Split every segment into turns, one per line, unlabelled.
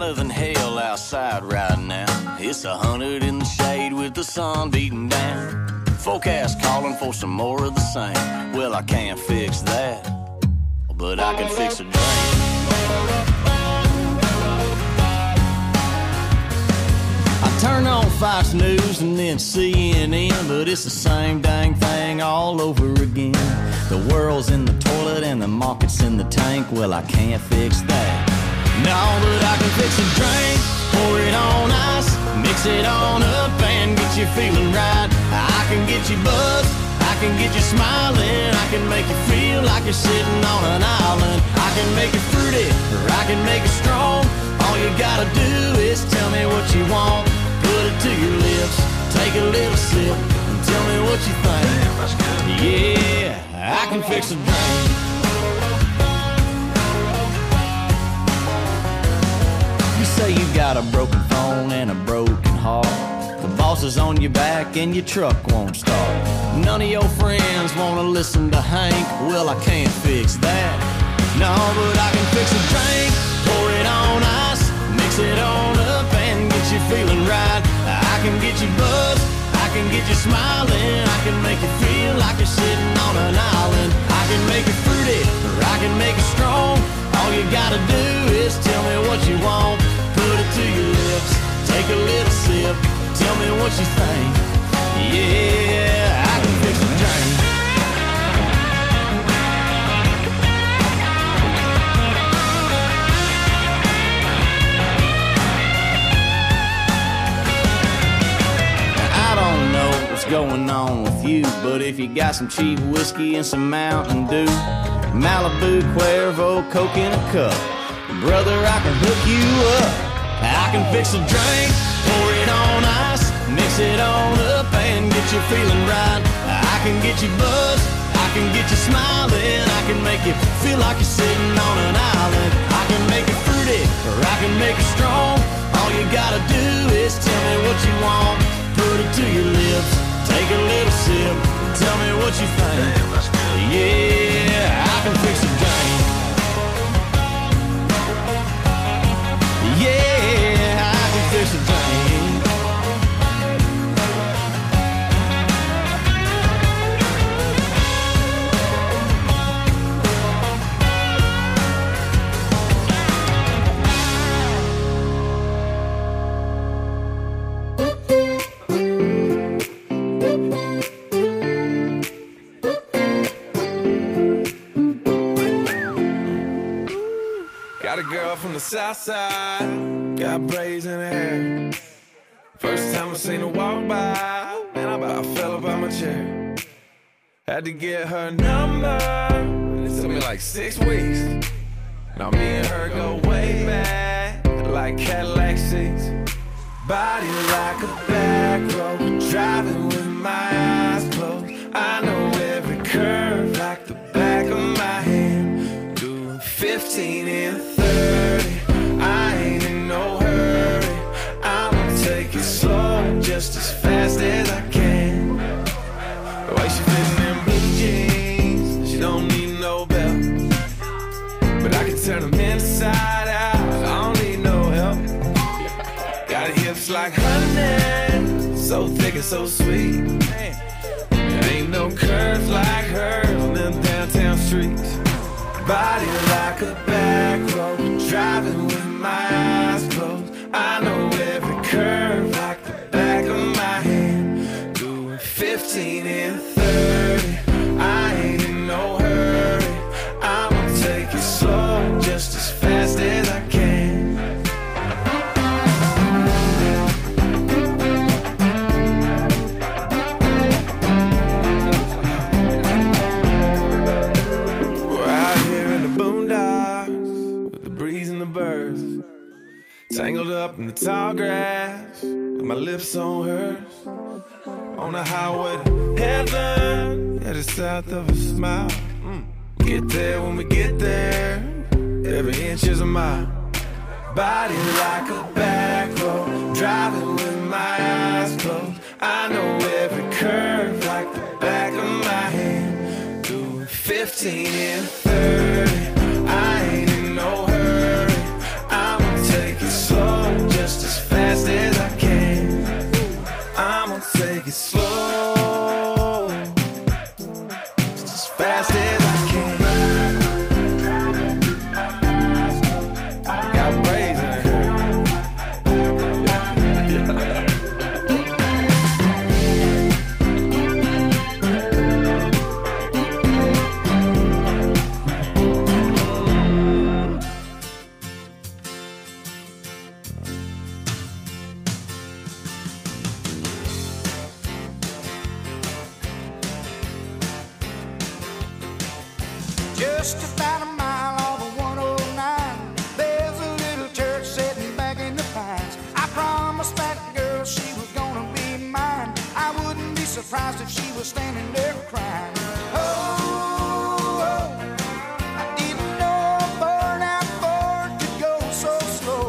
hotter than hell outside right now. It's 100 in the shade with the sun beating down. Forecast calling for some more of the same. Well, I can't fix that, but I can fix a drink. I turn on Fox News and then CNN, but it's the same dang thing all over again. The world's in the toilet and the market's in the tank. Well, I can't fix that. No, but I can fix a drink. Pour it on ice, mix it on up and get you feeling right. I can get you buzzed, I can get you smiling. I can make you feel like you're sitting on an island. I can make it fruity, or I can make it strong. All you gotta do is tell me what you want. Put it to your lips, take a little sip, and tell me what you think. Yeah, I can fix a drink. You say you got a broken phone and a broken heart. The boss is on your back and your truck won't start. None of your friends wanna listen to Hank. Well, I can't fix that. No, but I can fix a drink. Pour it on ice, mix it on up and get you feeling right. I can get you buzzed, I can get you smiling. I can make you feel like you're sitting on an island. I can make it fruity, or I can make it strong. All you gotta do is tell me what you want. Put it to your lips, take a little sip, tell me what you think. Yeah, I can fix a drink. Going on with you, but if you got some cheap whiskey and some Mountain Dew, Malibu, Cuervo, Coke in a cup, brother, I can hook you up. I can fix a drink, pour it on ice, mix it on up and get you feeling right. I can get you buzzed, I can get you smiling. I can make you feel like you're sitting on an island. I can make it fruity, or I can make it strong. All you gotta do is tell me what you want. Put it to your lips, take a little sip, tell me what you think. Yeah, I can fix a drink. Yeah, I can fix a drink.
Got a girl from the south side, got braids in her hair. First time I seen her walk by, man, I about fell up out my chair. Had to get her number, it took me like 6 weeks. Now me and her go way back, like Cadillac seats. Body like a back road, driving with my eyes closed. I know every curve like the back of my hand. Doing 15 and 30, I ain't in no hurry. I'ma take it slow, just as fast as I can. The way she fitting in blue jeans, she don't need no belt. But I can turn them inside out, I don't need no help. Got hips like honey, so thick and so sweet. There ain't no curves like hers on them downtown streets. Body like a back road, driving with my eyes closed. I know every curve like the back of my hand. Doing 15 and 30, I ain't in no hurry. I'ma take it slow, just as fast as I can. Tangled up in the tall grass, with my lips on hers. On the highway to heaven, yeah, the south of a smile. Get there when we get there, every inch is a mile. Body like a back road, driving with my eyes closed. I know every curve like the back of my hand. Doing 15 and 30, I ain't in no hurry. I'ma take it slow,
Just about a mile off of 109, there's a little church sitting back in the pines. I promised that girl she was gonna be mine. I wouldn't be surprised if she was standing there crying. Oh, I didn't know a burnout Ford could go so slow.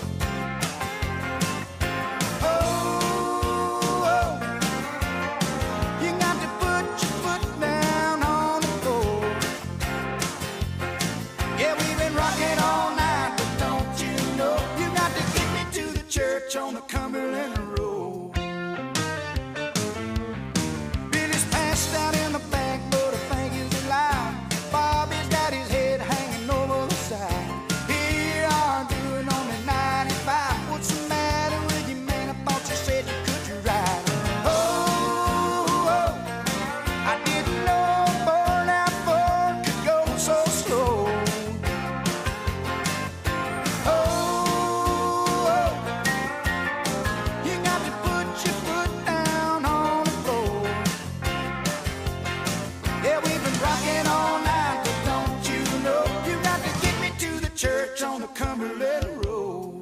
Oh, you got to put your foot down on the floor. Yeah, we've been rocking all night, but don't you know you got to get me to the church on the Cumberland Road. Billy's passed out in the back, but I think he's alive. Bobby's got his head hanging over the side. Here you are doing only 95. What's the matter with you, man? I thought you said you could ride. Oh, I didn't know a burnout Ford could go so slow. Oh, you got to put your foot down on the floor. Yeah, we've been rocking all night, but don't you know you got to get me to the church on the Cumberland Road.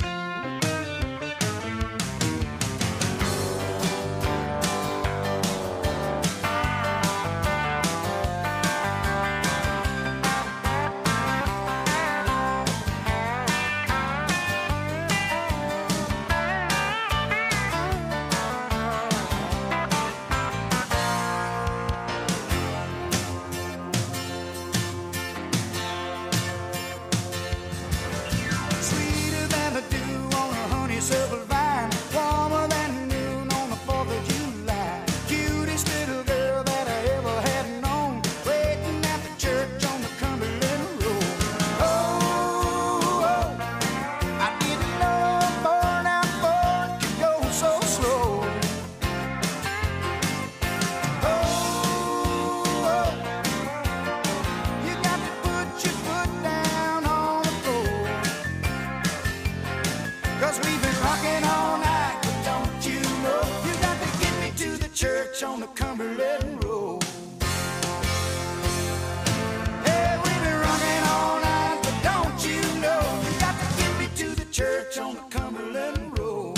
Sweeter than the dew on a honeysuckle vine, warmer than noon on the 4th of July. Cutest little girl that I ever had known, waiting at the church on the Cumberland Road. Oh, I didn't know a burnout Ford could go so slow. Oh, you got to put your foot down on the floor. 'Cause we've been rocking all night, but don't you know you got to get me to the church on the Cumberland Road. Yeah, we've been rocking all night, but don't you know you got to get me to the church on the Cumberland Road.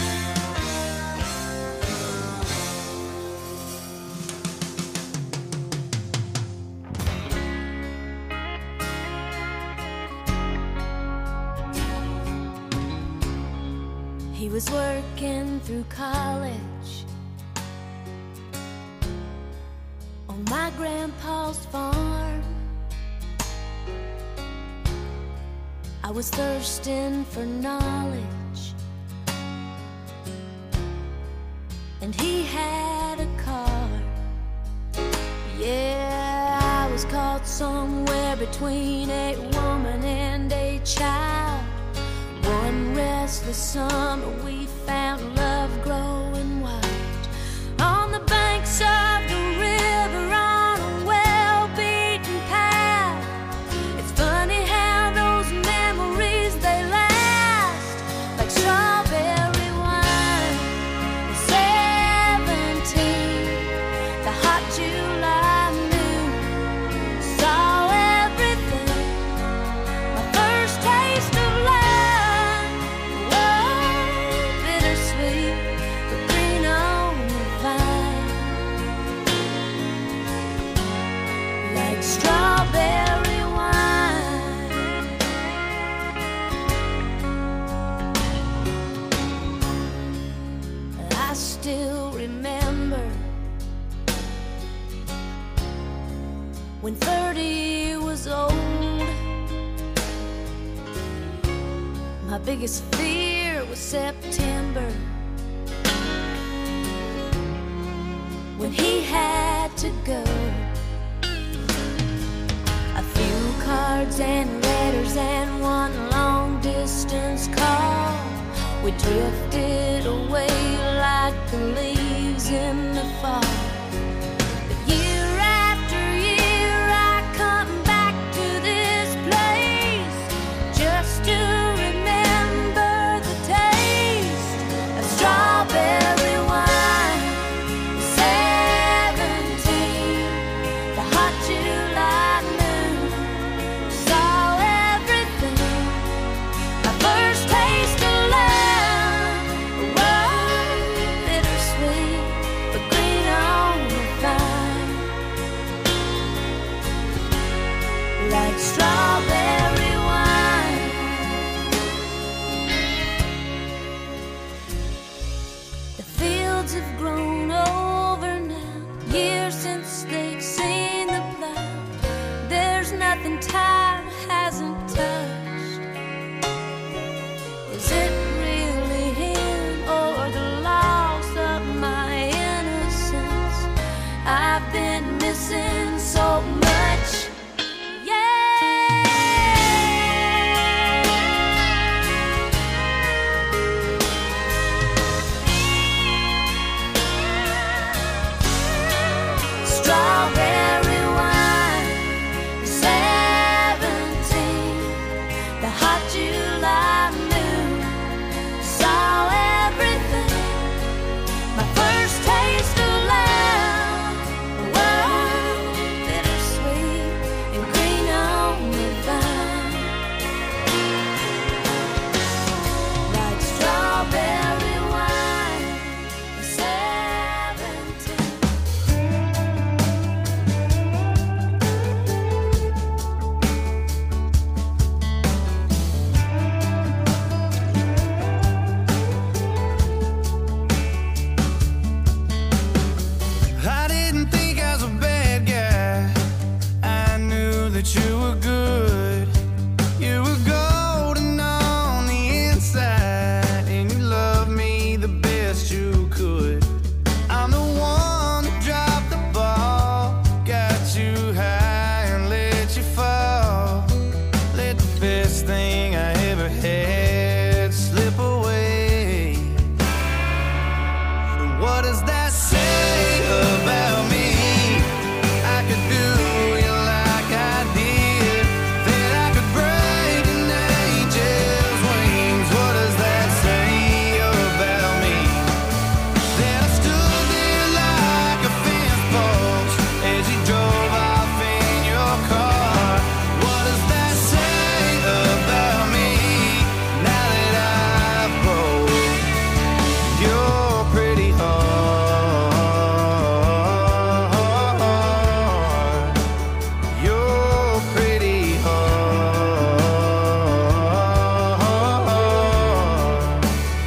He was working through college on my grandpa's farm. I was thirsting for knowledge, and he had a car. Yeah, I was caught somewhere between a woman and a child. One restless summer we found love growing wild on the banks of the river on a well-beaten path. It's funny how those memories, they last like strawberry wine. 17, the hot July noon, saw everything. My first taste of love, bittersweet, but green on the vine, like strawberry wine. I still remember when 30 was old. My biggest fear was September, when he had to go. A few cards and letters and one long distance call. We drifted away like the leaves in the fall. But year after year I come back to this place just to remember the taste of strawberry wine. 17, the hot July noon, time hasn't touched. Is it really him or the loss of my innocence? I've been missing so much. Strawberry wine, 17, the hot July moon, saw everything. My first taste of love, the world bittersweet and green on the vine, like strawberry wine, 17.
I didn't think I was a bad guy. I knew that you were good. You were golden on the inside, and you loved me the best you could. I'm the one that dropped the ball, got you high and let you fall. Let the best thing I ever had slip away. What does that say about me? I could do you like I did, that I could break an angel's wings. What does that say about me? That I stood there like a fence post as you drove off in your car. What does that say about me now that I've broke your pretty heart? Your pretty heart.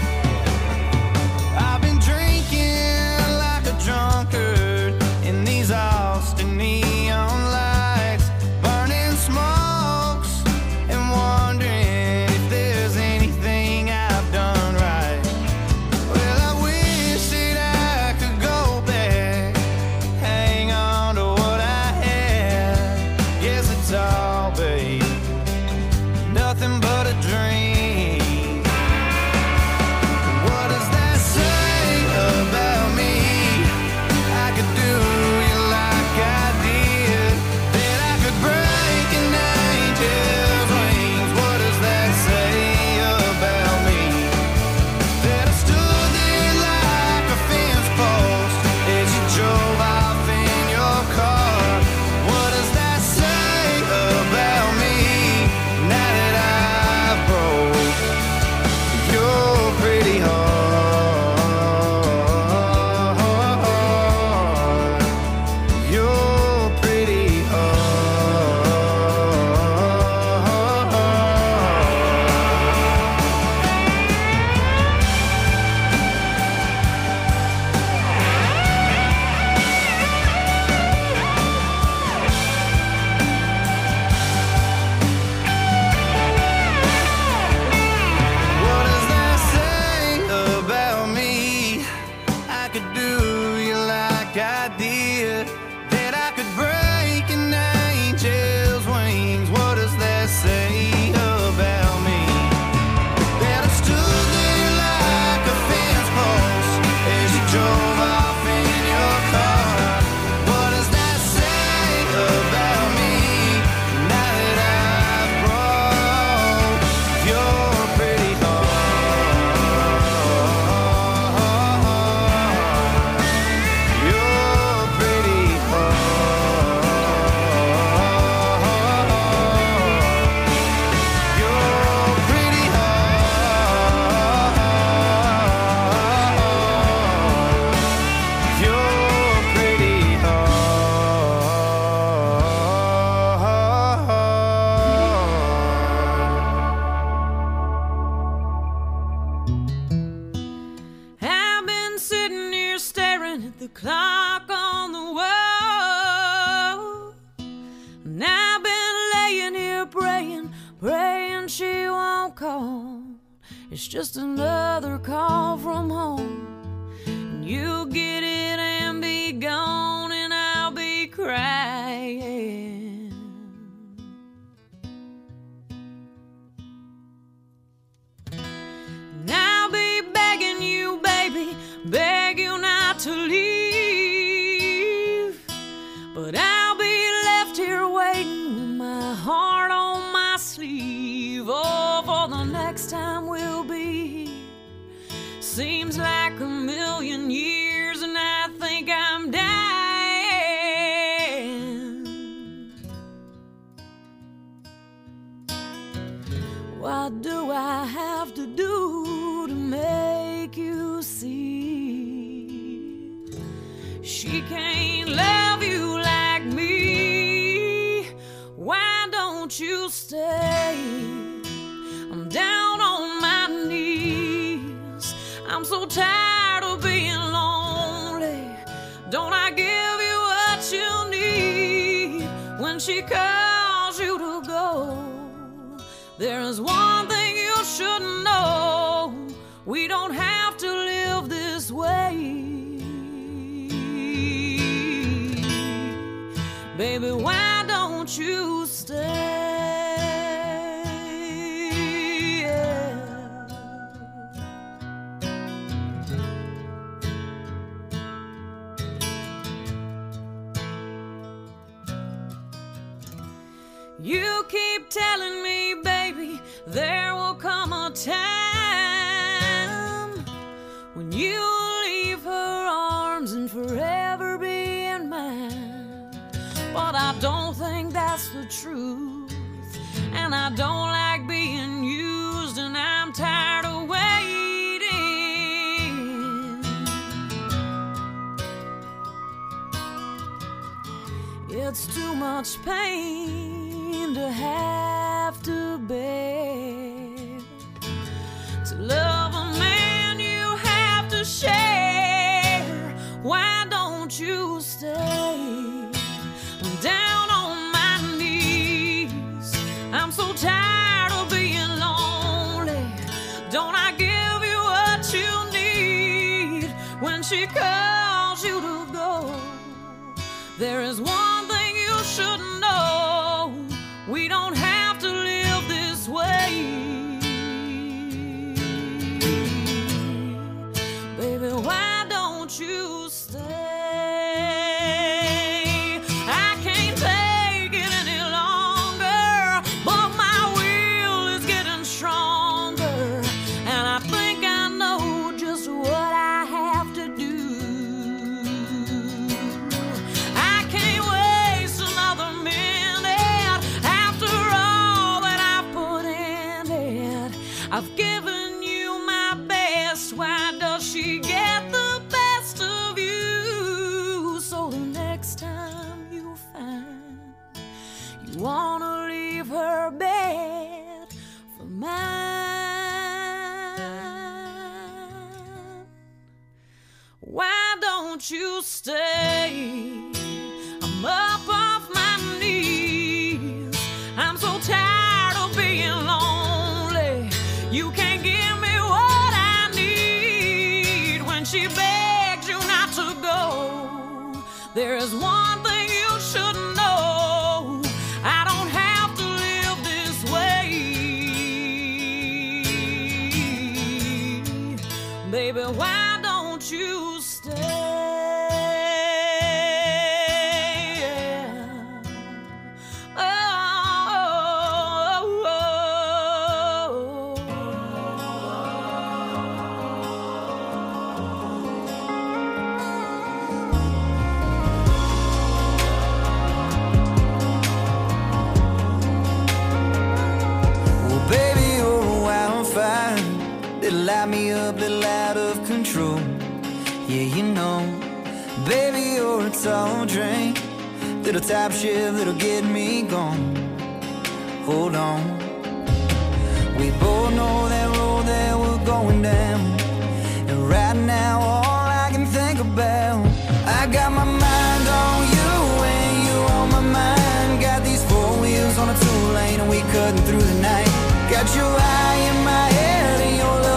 I've been drinking like a drunkard in these Austin neon lights, burning smokes and wondering if there's anything I've done right. Well, I wish that I could go back, hang on to what I had. Guess it's all, babe, nothing but a dream. What does that say about me? I could do you like I did, that I could break an angel's wings. What does that say about me? That I stood there like a fence post as you drove off in your car. What does that say about me now that I've broke your pretty heart? Your pretty What does that say about me? I could do you like I did, that I could break an angel's wings. What does that say about me? That I stood there like a fence post as you drove off in your car. What does that say about me now that I've broke your pretty heart? Your pretty heart. Your pretty heart. Your pretty heart.
I've been sitting here staring at the clock on the wall, and I've been laying It's just another call from home. And you'll get it and be gone, and I'll be crying. And I'll be begging you, baby, beg you not to leave. But I'll be left here waiting with my heart on my sleeve. Oh, for the next time we'll be here. Seems like a million years, and I think I'm dying. What do I have to do to make you see she can't love you like me? Why don't you stay? I'm down on my knees. I'm so tired of being lonely. Don't I give you what you need when she calls you to go? There is one thing you should know. We don't have to live this way. Baby, why don't you stay? You keep telling me, baby, there will come a time when you'll leave her arms and forever be in mine. But I don't think that's the truth, and I don't like being used, and I'm tired of waiting. It's too much pain to have to bear. To love a man you have to share. Why don't you stay? I'm down on my knees. I'm so tired of being lonely. Don't I give you what you need when she calls you to go? There is one thing you should know. We don't have to live this way. Baby, why don't you stay? I can't take it any longer, but my will is getting stronger, and I think I know just what I have to do. I can't waste another minute after all that I've put in it. I've given you my best. Why does she get the best of you? So the next time you find you wanna leave her bed for mine, why don't you stay? I'm up off my knees. I'm so tired of being lonely. You can't give me what I need when she begs you not to go. There is one thing you should know. I don't have to live this way. Baby, why don't you stay?
That'll light me up, little out of control. Yeah, you know, baby, you're a tall drink, little top shift that'll get me gone. Hold on, we both know that road that we're going down, and right now all I can think about, I got my mind on you and you on my mind. Got these four wheels on a two-lane and we cutting through the night. Got your eye in my head and your love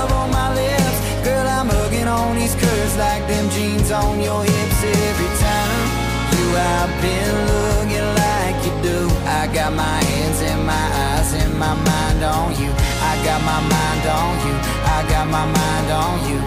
jeans on your hips every time you have been looking like you do. I got my hands and my eyes and my mind on you. I got my mind on you. I got my mind on you.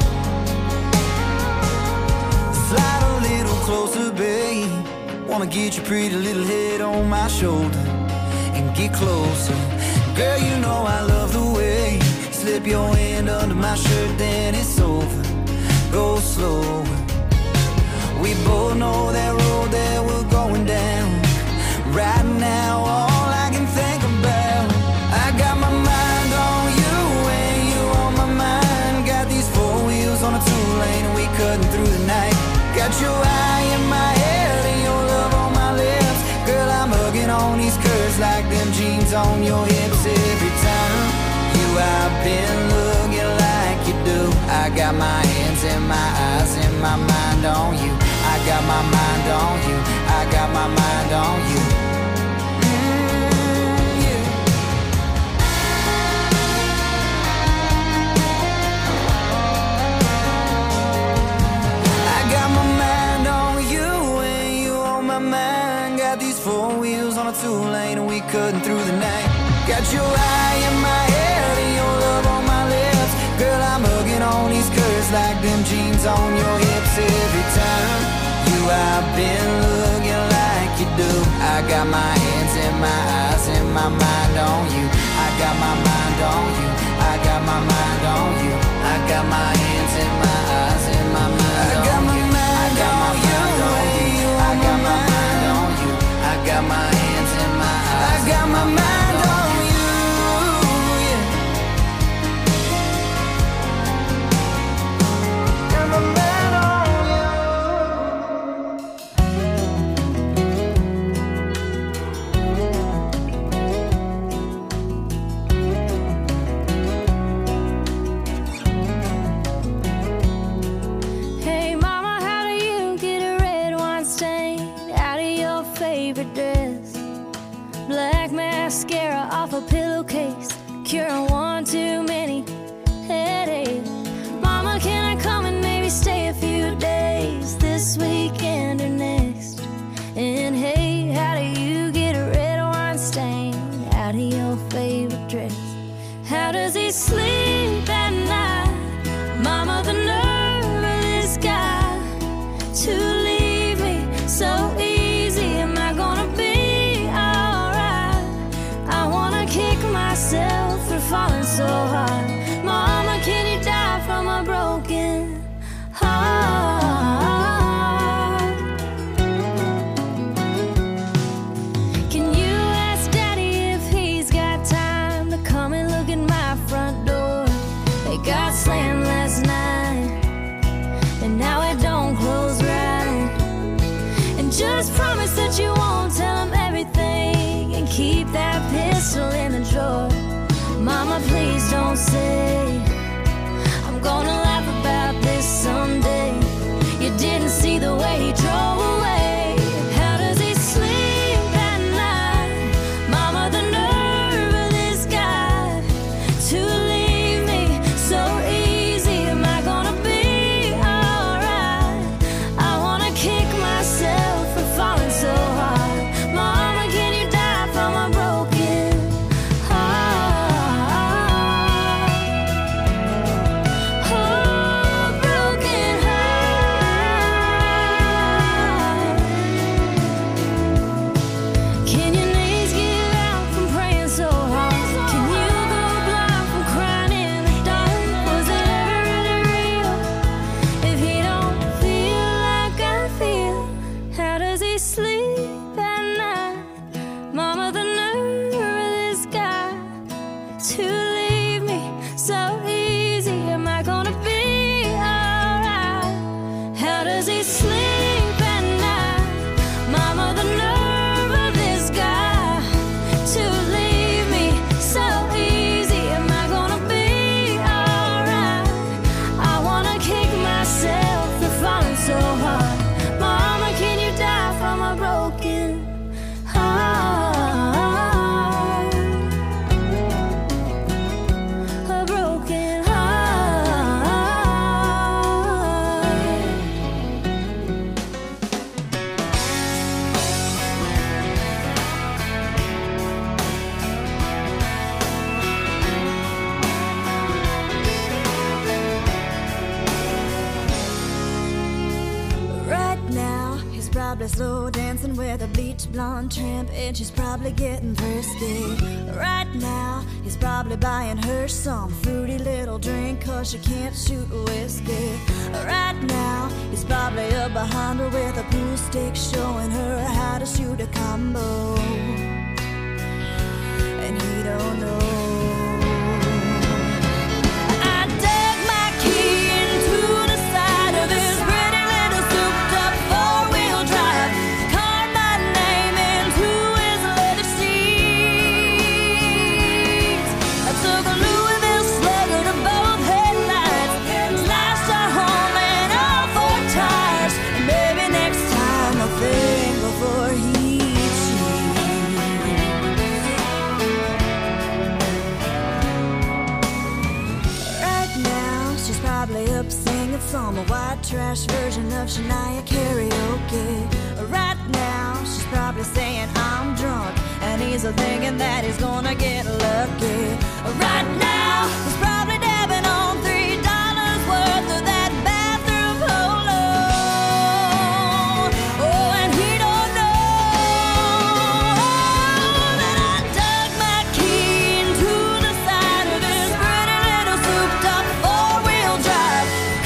Slide a little closer, babe. Wanna get your pretty little head on my shoulder and get closer. Girl, you know I love the way you slip your hand under my shirt, then it's over. Go slow. We both know that road that we're going down. Right now, all I can think about, I got my mind on you and you on my mind. Got these four wheels on a two-lane and we cutting through the night. Got your eye in my head and your love on my lips. Girl, I'm hugging on these curves like them jeans on your hips every time you have been looking like you do. I got my hands and my eyes and my mind on you. I got my mind on you. I got my mind on you. Yeah. I got my mind on you and you on my mind. Got these four wheels on a two-lane and we cutting through the night. Got your eye in my head and your love on my lips. Girl, I'm hugging on these curves like them jeans on your hips every time you have been looking like you do. I got my hands and my eyes and my mind on you. I got my mind on you. I got my mind on you. I got my hands and my eyes and my mind on you. I got my mind on you. I got my mind on you. I got my hands and my eyes. I got my mind on you.
Mascara off a pillowcase, curing one too many headaches. Mama, can I come and maybe stay a few days this weekend or next? And hey, how do you get a red wine stain out of your favorite dress? How does he sleep at night? Mama, the nerve of this guy to leave me so easy. Am I gonna be kick myself for falling so hard? Mama, can you die from a broken heart? Can you ask Daddy if he's got time to come and look at my front door? They got slammed last night and now it don't close right. And just promise that you won't tell him everything and keep that pistol in the drawer. Mama, please don't say I'm gonna laugh about this someday. You didn't see the way he drove away. How does he sleep at night? Mama, the nerve of this guy to leave me so easy. Am I gonna be alright? I wanna kick myself for falling so hard. Mama, can you die from a broken heart?
probably slow dancing with a bleach blonde tramp, and she's probably getting thirsty. Right now, he's probably buying her some fruity little drink, cause she can't shoot whiskey. Right now, he's probably up behind her with a pool stick, showing her how to shoot a combo. And he don't know. Some white trash version of Shania karaoke. Right now, she's probably saying I'm drunk, and he's thinking that he's gonna get lucky. Right now, he's probably dabbing on $3 worth of that bathroom polo. Oh, and he don't know that I dug my key into the side of his pretty little souped-up four-wheel drive.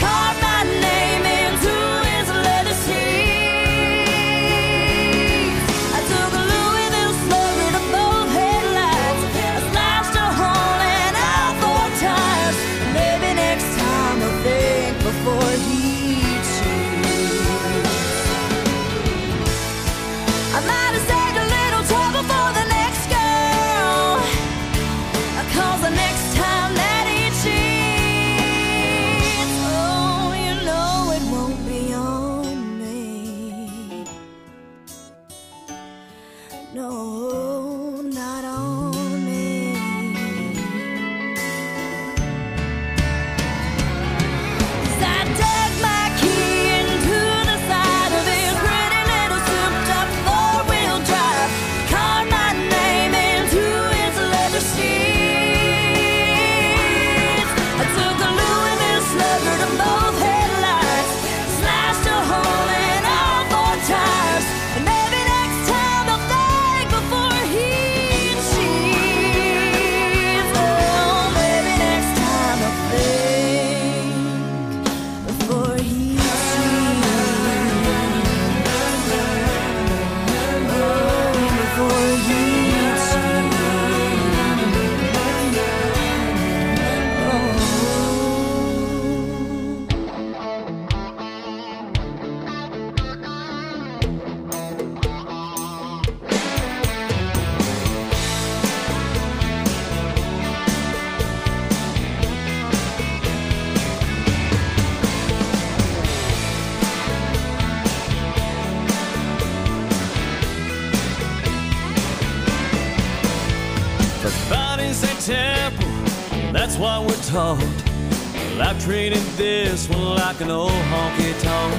That's what we're taught. Well, I've treated this one like an old honky-tonk.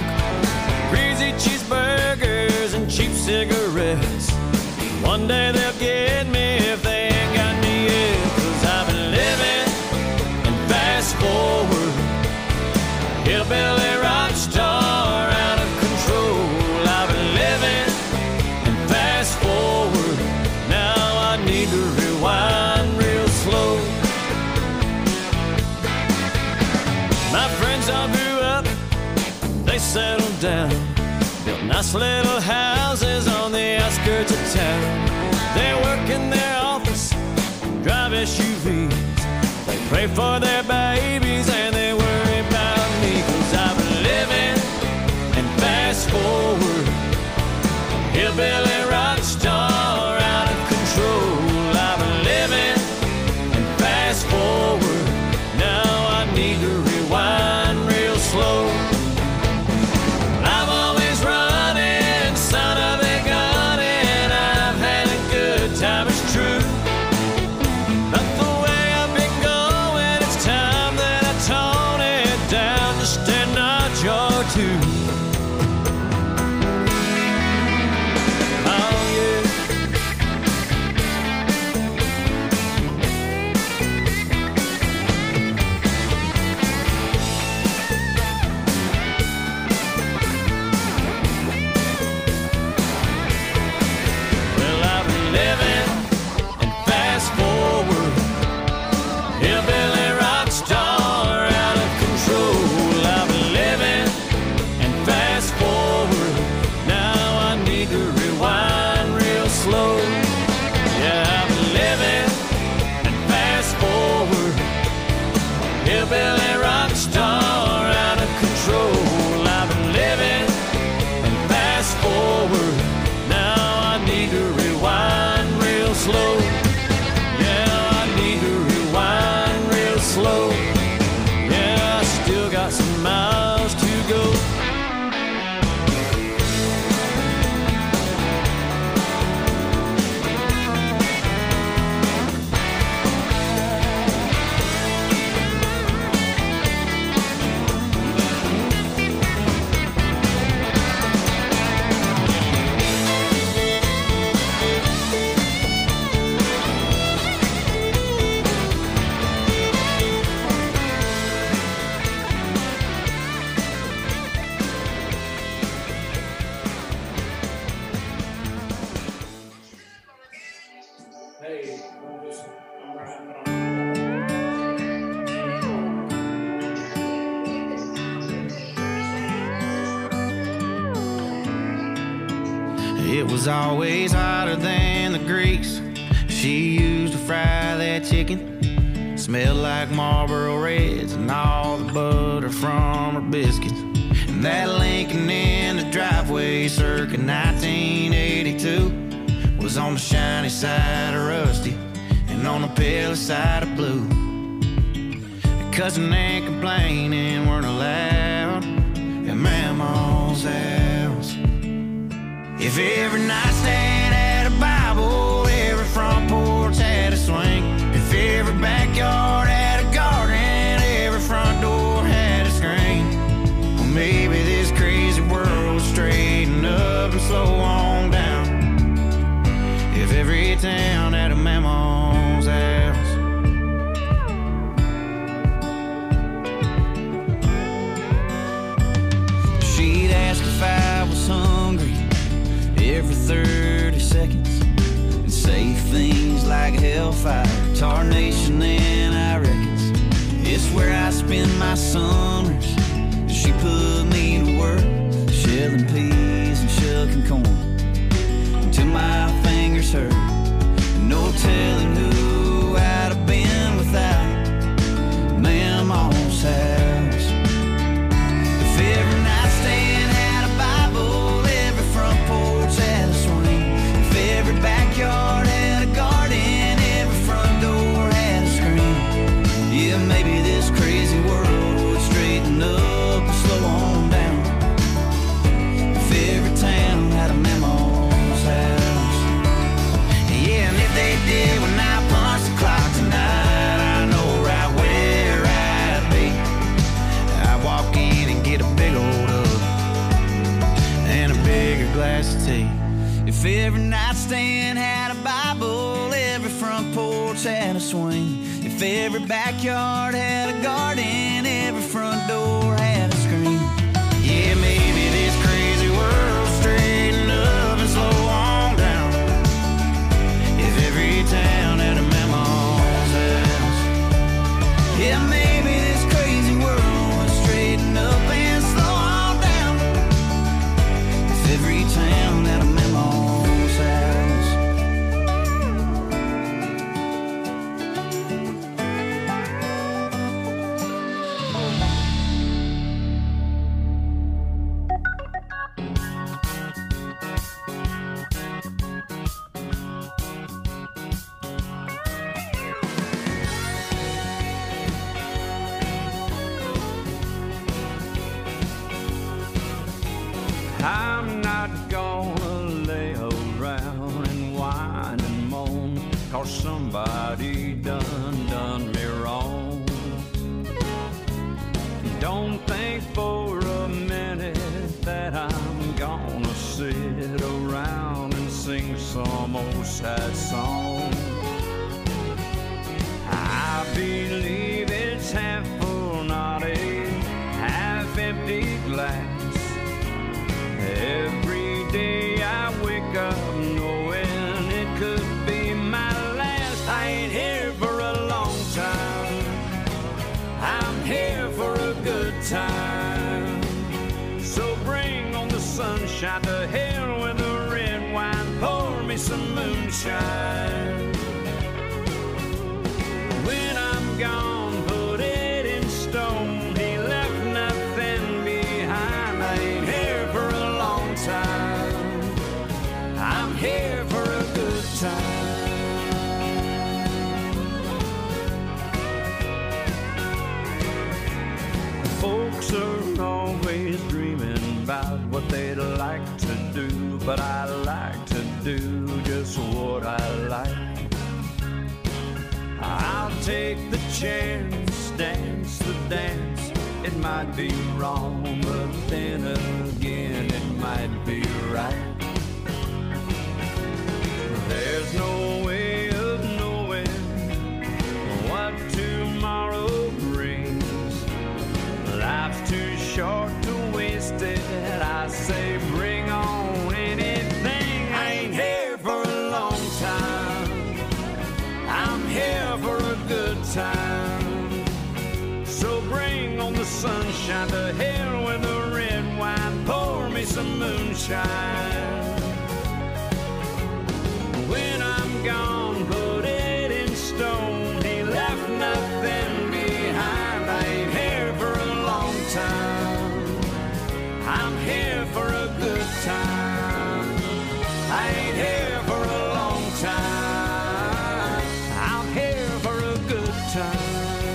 Greasy cheeseburgers and cheap cigarettes. One day they'll get me if they ain't got me yet. 'Cause I've been living and fast forward. Hillbilly rock star out of control. I've been living and fast forward. Now I need to rewind real slow. My friends all grew up, they settled down, built nice little houses on the outskirts of town. They work in their office, drive SUVs. They pray for their babies and they worry about me. 'Cause I've been living and fast forward. Hillbilly rock star out of control. I've been living and fast forward. Now I need to rewind real slow. I'm always running, son of a gun, and I've had a good time, it's true. But the way I've been going, it's time It was always hotter than the grease she used to fry that chicken. Smelled like Marlboro Reds and all the butter from her biscuits. And that Lincoln in the driveway circa 1982 was on the shiny side of rusty and on the pale side of blue. Cussing and complaining weren't allowed at Mama's house. If every nightstand had a Bible, every front porch had a swing, if every backyard had a garden, every front door had a screen, well, maybe this crazy world would straighten up and slow on down. If every town had a Mama's house. She'd ask if I was hungry every 30 seconds and say things like hellfire, tarnation, and I reckons it's where I spend my summers. She put me to work shelling peas and shucking corn until my fingers hurt. No telling who I'd have been without Mama's house. If every nightstand had a Bible, every front porch had a swing, if every backyard had a garden, every front door had a screen, yeah, maybe this crazy world would straighten up and slow on down. If every town had a Mama's house. Yeah, and if they did when I punch the clock tonight, I know right where I'd be. I'd walk in and get a big old hug and a bigger glass of tea. If every nightstand had a Bible, every front porch had a swing, if every backyard had a garden, every front door had a screen, yeah, maybe this crazy world straighten up and slow on down. If every town had a Mama's house, yeah, maybe this crazy world would straighten up and slow on down. If every town had a Mama's house.
I'm not gonna lay around and whine and moan, 'cause somebody done me wrong. Don't think for a minute that I'm gonna sit around and sing some old sad song. I believe it's half full, not a half empty glass. Every day I wake up knowing it could be my last. I ain't here for a long time, I'm here for a good time. So bring on the sunshine, to hell with the red wine, pour me some moonshine. When I'm gone, put it in stone, he left nothing behind. I ain't here for a long time, I'm here for a good time. Folks are always dreaming about what they'd like to do, but I like to do just what I like. I'll take the chance, dance the dance. It might be wrong, but then again it might be right. There's no way of knowing what tomorrow brings. Life's too short to waste it. I say bring on anything. I ain't here for a long time, I'm here for a good time. So bring on the sunshine, to hell with the red wine, pour me some moonshine. when I'm gone, put it in stone. He left nothing behind. I ain't here for a long time. I'm here for a good time. I ain't here for a long time. I'm here for a good time.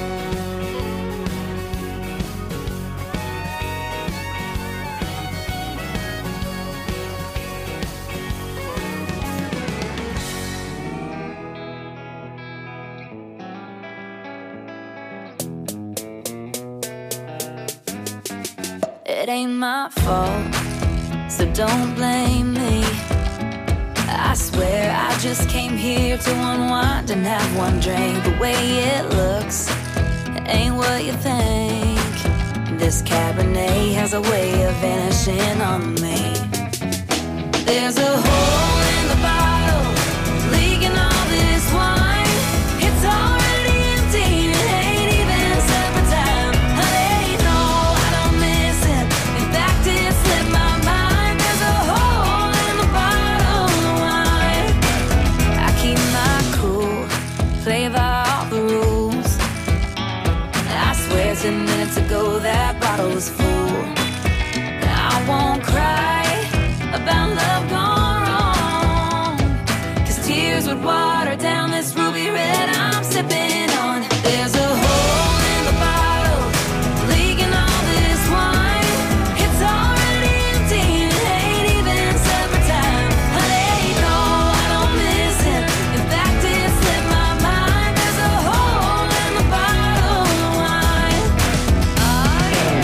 It ain't my fault, so don't blame me. I swear I just came here to unwind and have one drink. The way it looks ain't what you think. This Cabernet has a way of vanishing on me. There's a hole in the bottle, leaking all this wine. It's already empty, it ain't even supper time. Honey, no, I don't miss it. In fact, it slipped my mind. There's a hole in the bottle of wine. I keep my cool, play by all the rules. I swear 10 minutes ago that bottle was full. I won't cry about love gone wrong, 'cause tears would water down this ruby red I'm sipping on. There's a hole in the bottle, leaking all this wine. It's already empty, it ain't even supper time. Honey, no, I don't miss it. In fact, it slipped my mind. There's a hole in the bottle of wine. Oh, yeah.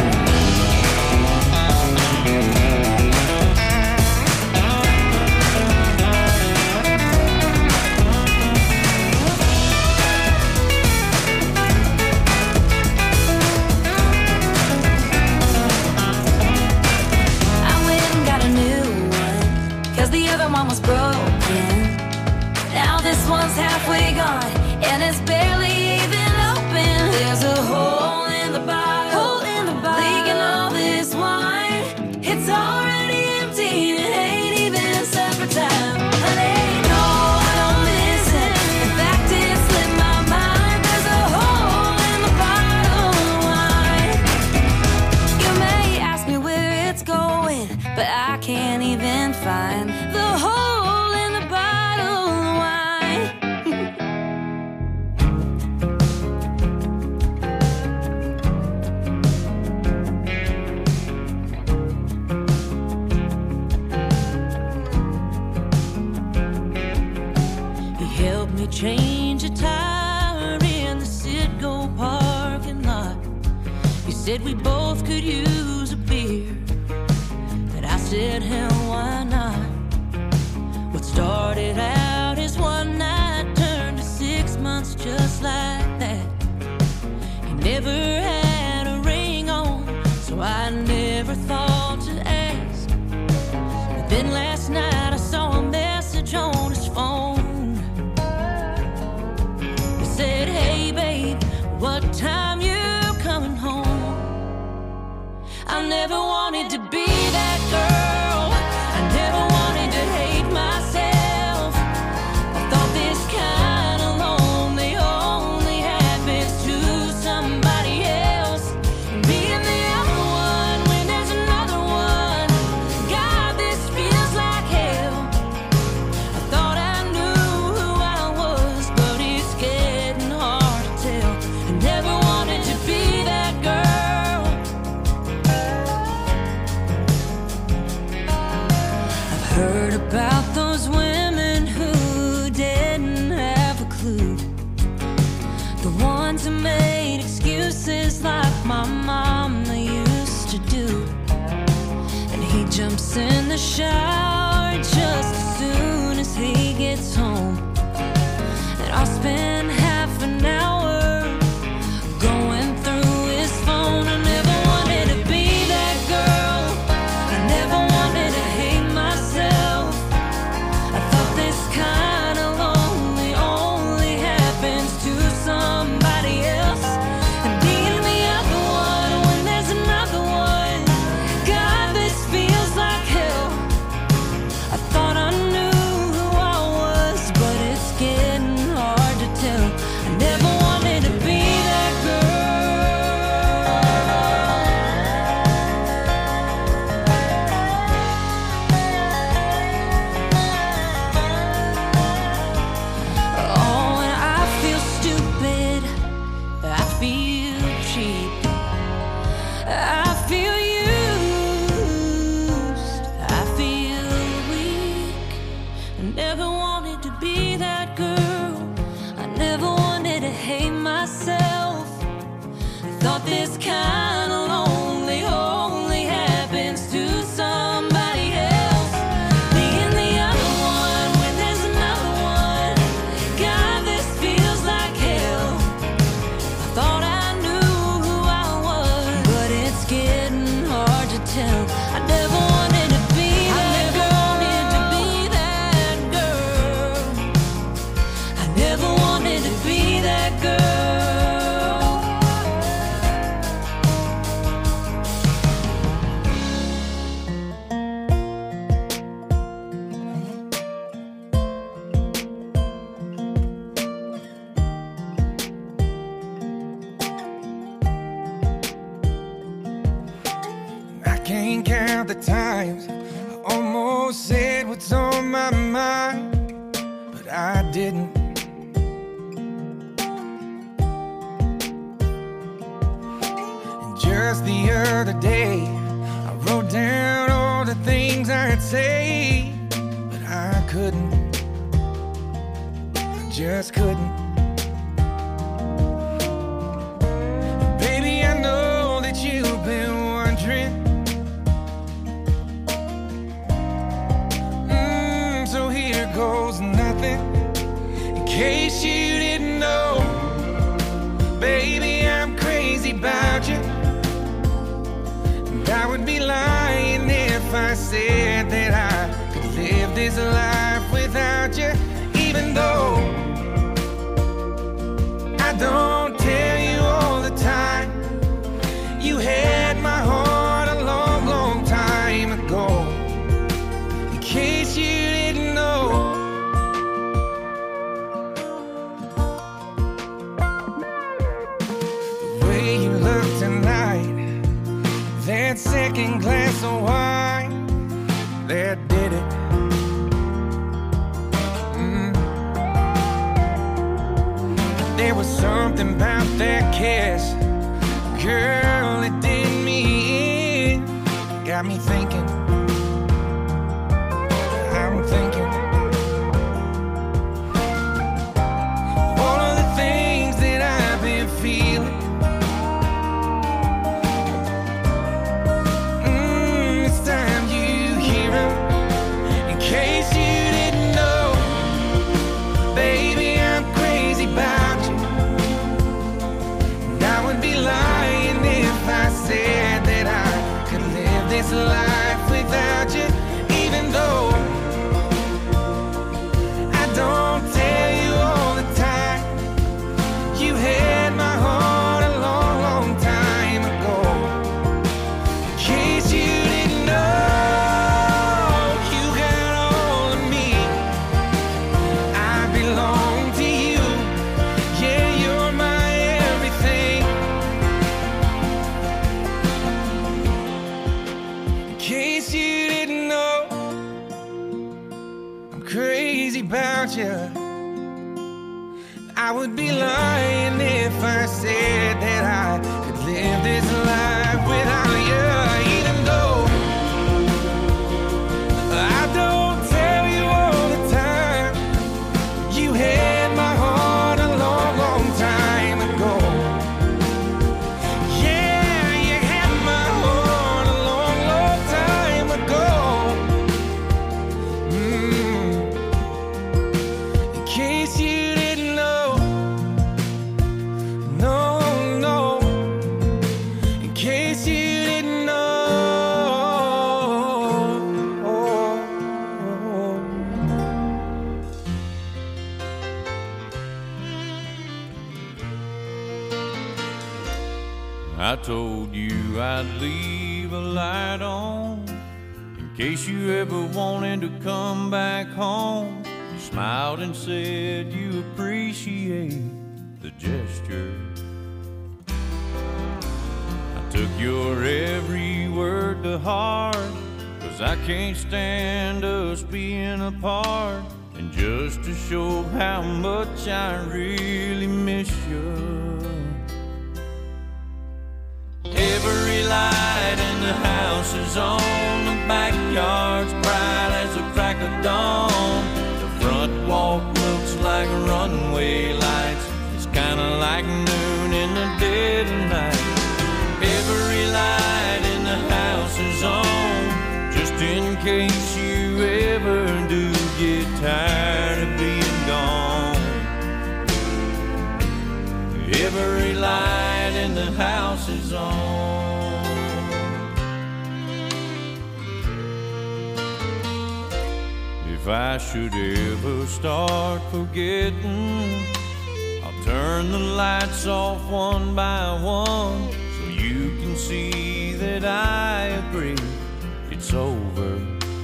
I went and got a new one, 'cause the other one was broken. Now this one's halfway gone, and it's barely even open. There's a hole in the bottle, leaking all this wine. It's already empty, it ain't even supper time. Honey, no, I don't miss it. In fact, it slipped my mind. There's a hole in the bottle of wine. You may ask me where it's going, but I can't even find the hole in the bottle of wine.
He helped me change a tire in the Citgo parking lot. He said we both could use a beer, and I said, hell, why not? What started out as one night turned to 6 months just like that. He never had a ring on, so I never thought to ask. But then last night I saw a message on his phone. He said, hey babe, what time you coming home? I never wanted to be that girl. I never wanted to hate myself. I thought this kind of lonely only happens to somebody else. And being the other one when there's another one, God, this feels like hell. I thought I knew who I was, but it's getting hard to tell. I never wanted to be that girl. I've heard about those women who didn't have a clue, the ones who made excuses like my mama used to do. And he jumps in the shower just as soon as he gets home, and I'll spend half an hour going through his phone. I never wanted to be that girl. I never wanted to hate myself. I thought this kind of lonely only happens to somebody else. And being the other one when there's another one, God, this feels like hell. this kind of lonely only happens to somebody else. Being the other one when there's another one. God, this feels like hell. I thought I knew who I was, but it's getting hard to tell. I never wanted to be that girl. To be that girl. I never wanted to be that girl.
I can't count the times I almost said what's on my mind, but I didn't. And just the other day, I wrote down all the things I'd say, but I couldn't. I just couldn't. Baby, I know that you've been wondering. So here goes nothing. In case you didn't know, baby, I'm crazy about you. And I would be lying if I said that I could live this life without you. Even though I don't tell you all the time, you had my heart a long, long time ago. In case you didn't know, the way you look tonight, that second glass of wine, that did it. There was something about that kiss, girl, it did me in. Got me thinking, I'm thinking all of the things that I've been feeling. It's time you hear 'em. In case you didn't know, baby, I'm crazy about you. And I would be lying if I said that I could live this life without you. Even though I don't tell you all the time, you had my heart a long, long time ago. In case you didn't know, you got all of me. I belong to you. Yeah, you're my everything. In case you didn't know, I'm crazy about you. I would be lying if I said that I could live this life without you. Even though I don't tell you all the time, you had my heart a long, long time ago. Yeah, you had my heart a long, long time ago. In case you didn't know, no, no. In case you didn't know.
I told you I'd leave a light on in case you ever wanted to come back home. You smiled and said you appreciate the gesture. I took your every word to heart, 'cause I can't stand us being apart. And just to show how much I really miss you, every light in the house is on, the backyard's bright as the crack of dawn. The front walk looks like runway lights, it's kinda like noon in the dead of night. case you ever do get tired of being gone. Every light in the house is on. If I should ever start forgetting, I'll turn the lights off one by one so you can see that I agree it's over.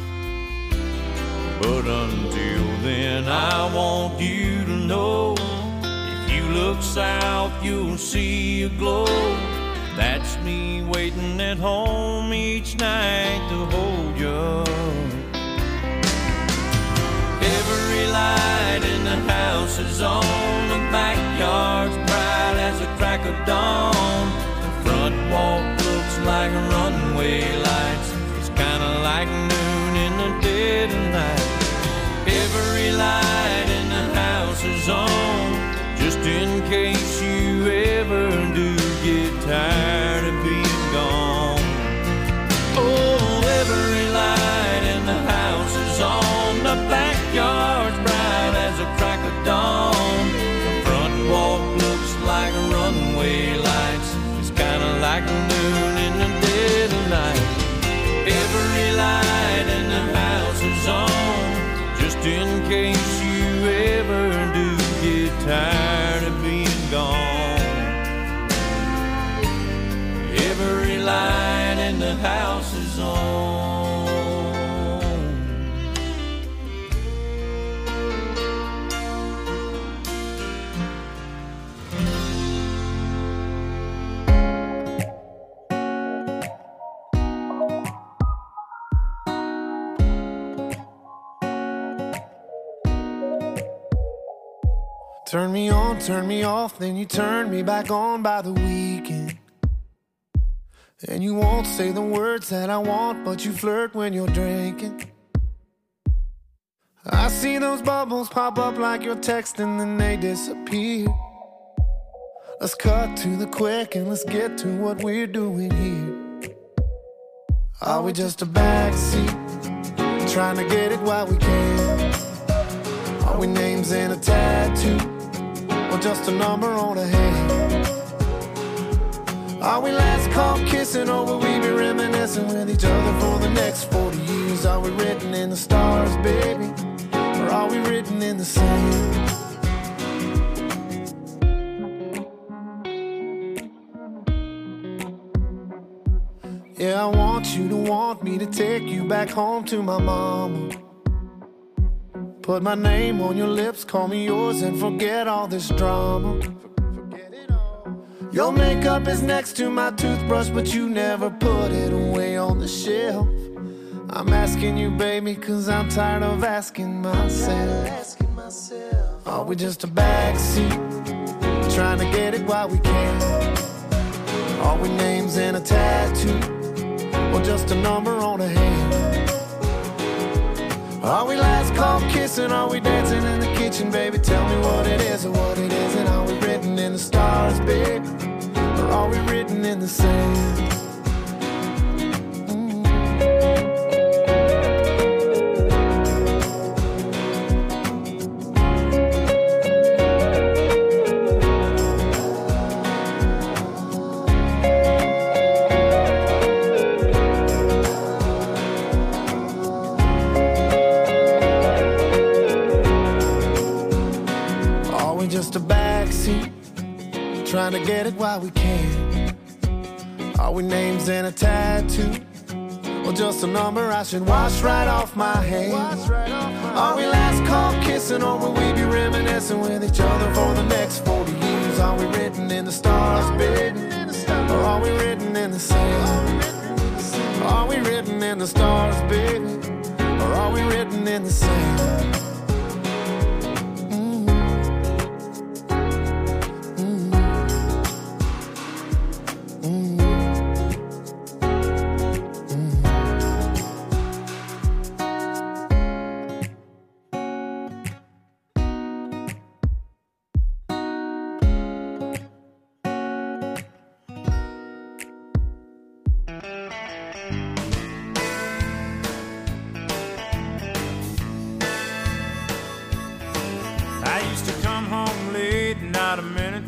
But until then, I want you to know, if you look south, you'll see a glow. That's me waiting at home each night to hold you. Every light in the house is on. The backyard's bright as a crack of dawn. The front walk looks like runway lights. It's kinda like noon in the dead of night. Every light in the house is on, just in case you ever do get tired of being gone. Oh, every light in the house is on. The backyard's bright as a crack of dawn. The front walk looks like runway lights. It's kinda like noon in the dead of night. Every light in the house is on, just in case you ever do get tired of being gone. Every light in the house is on.
Turn me on, turn me off, then you turn me back on by the weekend. And you won't say the words that I want, but you flirt when you're drinking. I see those bubbles pop up like you're texting, then they disappear. Let's cut to the quick and let's get to what we're doing here. Are we just a backseat, trying to get it while we can? Are we names in a tattoo, or just a number on a hand? Are we last call kissing, or will we be reminiscing with each other for the next 40 years? Are we written in the stars, baby, or are we written in the sand? Yeah, I want you to want me to take you back home to my mama. Put my name on your lips, call me yours, and forget all this drama. Your makeup is next to my toothbrush, but you never put it away on the shelf. I'm asking you, baby, cause I'm tired of asking myself. Are we just a backseat, trying to get it while we can? Are we names in a tattoo, or just a number on a hand? Are we last call kissing? Are we dancing in the kitchen, baby? Tell me what it is or what it isn't. Are we written in the stars, baby, or are we written in the sand? Just a backseat, trying to get it while we can. Are we names in a tattoo, or just a number I should wash right off my hands? Are we last call kissing, or will we be reminiscing with each other for the next 40 years? Are we written in the stars, baby, or are we written in the sand? Are we written in the stars, baby, or are we written in the sand?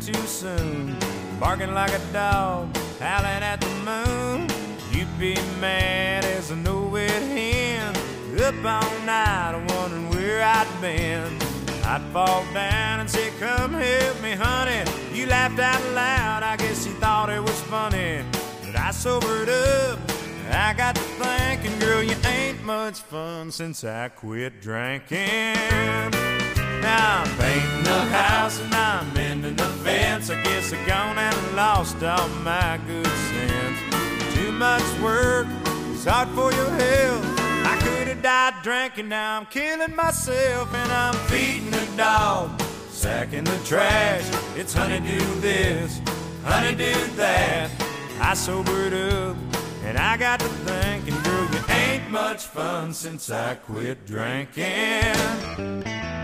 too soon, barking like a dog, howling at the moon. You'd be mad as a no-wit hen, up all night wondering where I'd been. I'd fall down and say, come help me, honey. You laughed out loud, I guess you thought it was funny. But I sobered up, I got to thinking, girl, you ain't much fun since I quit drinking. Now I'm painting the house and I'm mending the fence. I guess I gone and lost all my good sense. Too much work, it's hard for your health. I could have died drinking, now I'm killing myself. And I'm feeding the dog, sacking the trash. It's honeydew this, honeydew that. I sobered up and I got to thinking, girl, you ain't much fun since I quit drinking.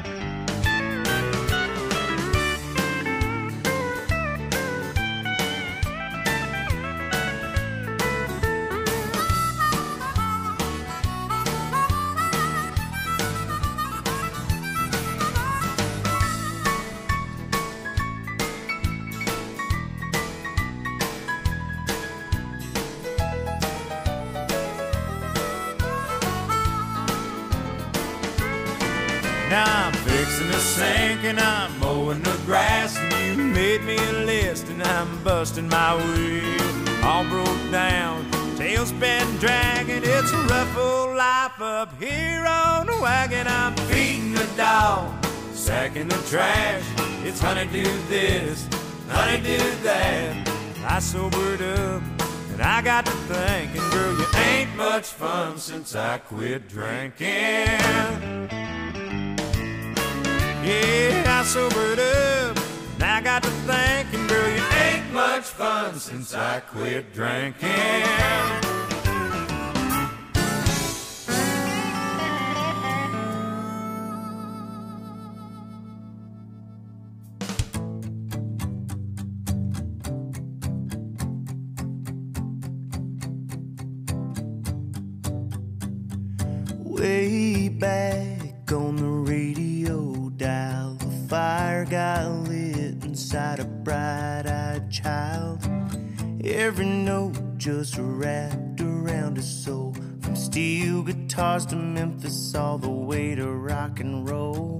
Now I'm fixing the sink and I'm mowing the grass, and you made me a list and I'm busting my wheel. All broke down, tail's been dragging. It's a rough old life up here on the wagon. I'm feeding the dog, sacking the trash. It's honeydew this, honeydew that. I sobered up and I got to thinking, girl, you ain't much fun since I quit drinking. Yeah, I sobered up, and I got to thinking, girl, you ain't much fun since I quit drinking.
Way back on the radio dial, the fire got lit inside a bright-eyed child. Every note just wrapped around his soul, from steel guitars to Memphis, all the way to rock and roll.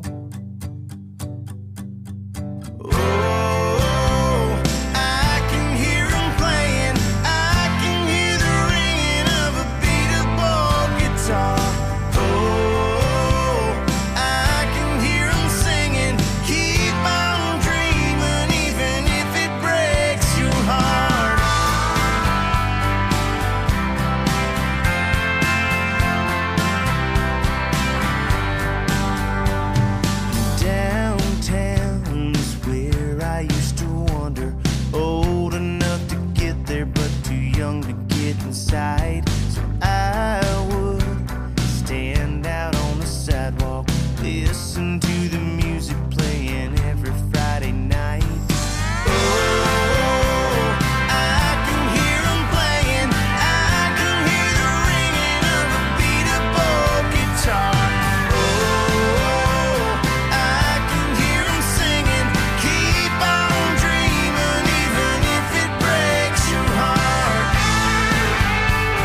Oh, I can hear him playing, I can hear the ringing of a beat-up old guitar. Inside, so I would stand out on the sidewalk, listen to the music playing every Friday night. Oh, I can hear them playing, I can hear the ringing of a beat-up old guitar. Oh, I can hear them singing, keep on dreaming, even if it breaks your heart.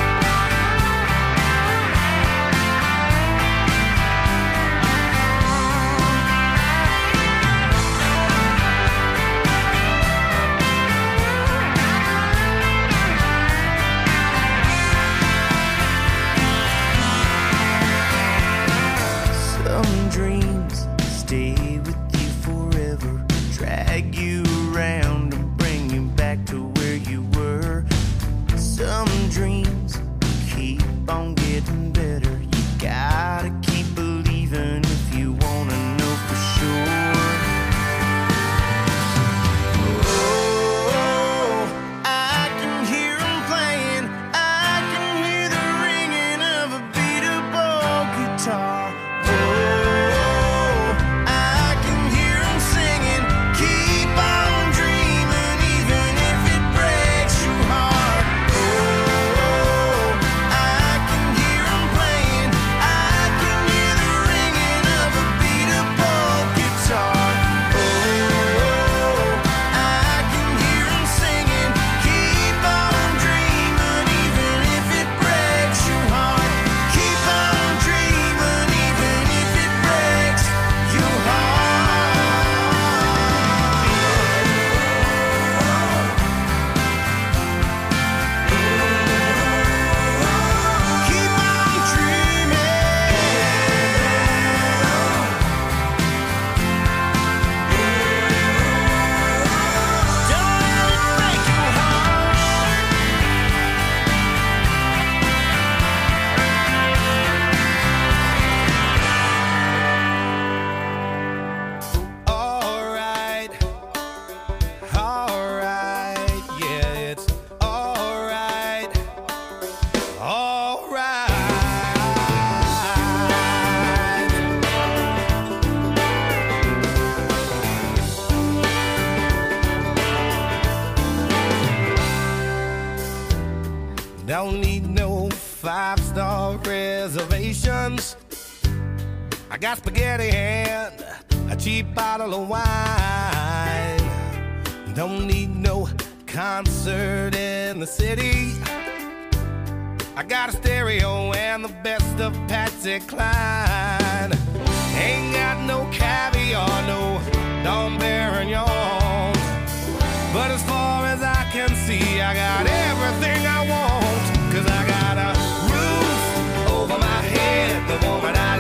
Don't need no 5-star reservations. I got spaghetti and a cheap bottle of wine. Don't need no concert in the city. I got a stereo and the best of Patsy Cline. Ain't got no caviar, no Dom Perignon. But as far as I can see, I got everything I want